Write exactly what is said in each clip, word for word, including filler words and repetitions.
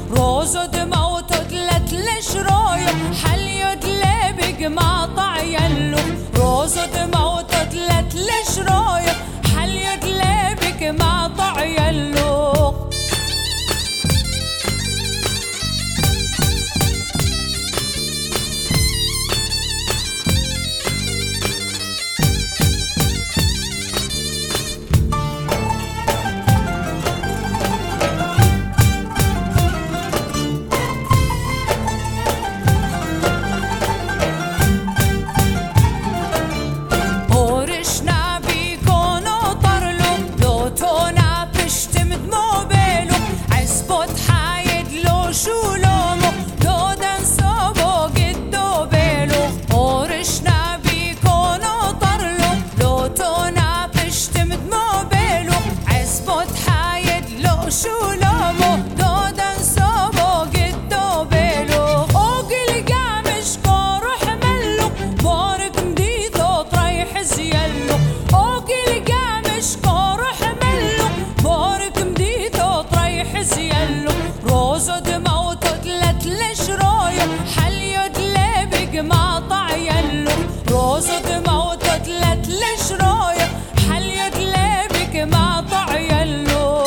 روزو دموتو دلت لشرويو حليو دلبق ماطع يلو روزو دموتو دلت لشرويو حليو دلبق ماطع يلو روزو دموتو دلت لشرويو حليو دلبق ماطع يلو روزو دموتو دلت لشرويو حليو دلبق ماطع يلو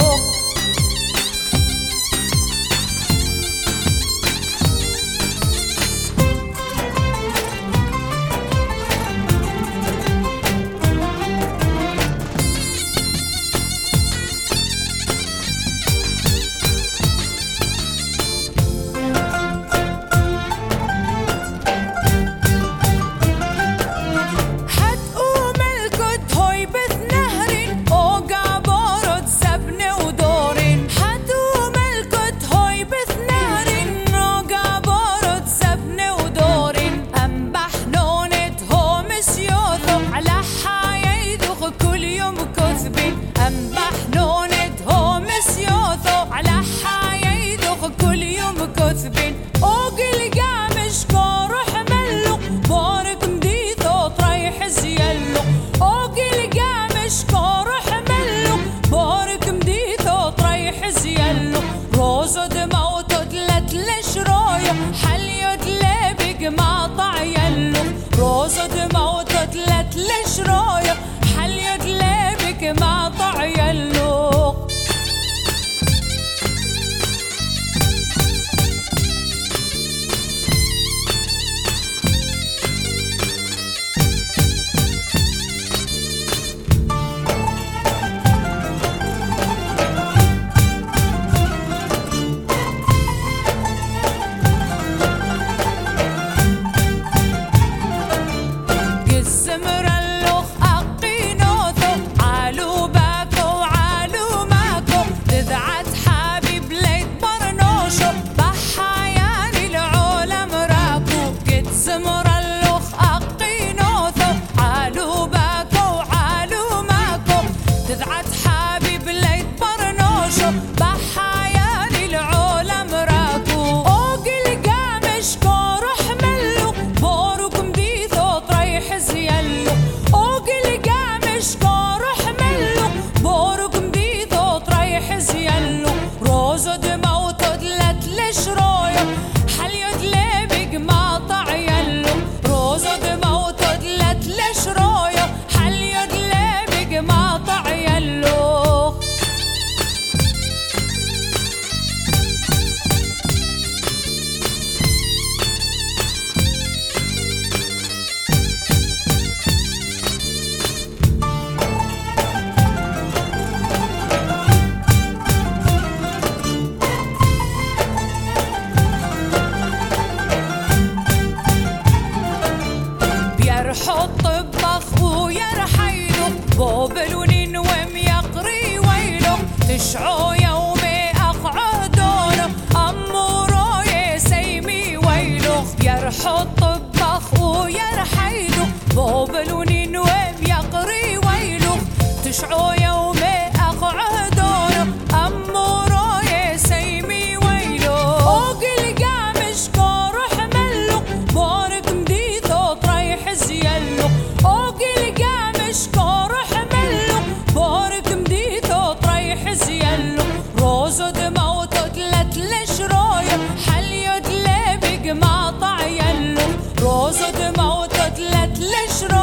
روزو دموتو دلت لشرويو حليو دلبق ماطع يلو روزو دموتو دلت لشرويو حليو دلبق ماطع يلو روزو دموتو دلت لشرويو حليو دلبق ماطع يلو روزو دموتو دلت لشرويو حليو دلبق ماطع يلو حط بخ ويرحيلو بوبلونين وم يقري ويلو تشعو يومي أقعدونه أمورو يسيمي ويلو يرحط بخ ويرحيلو بوبلونين وم يقري ويلو تشعو يومي أقعدونه أمورو يسيمي ويلو أوقل قامش كوروح ملو بورك مديثو طريح زيلو أوقل قامش كوروح ملو بورك مديثو طريح زيلو روزو دموتو تدلت لشروية حليد لبق ما طعيلو روز دمو تدلت لشروية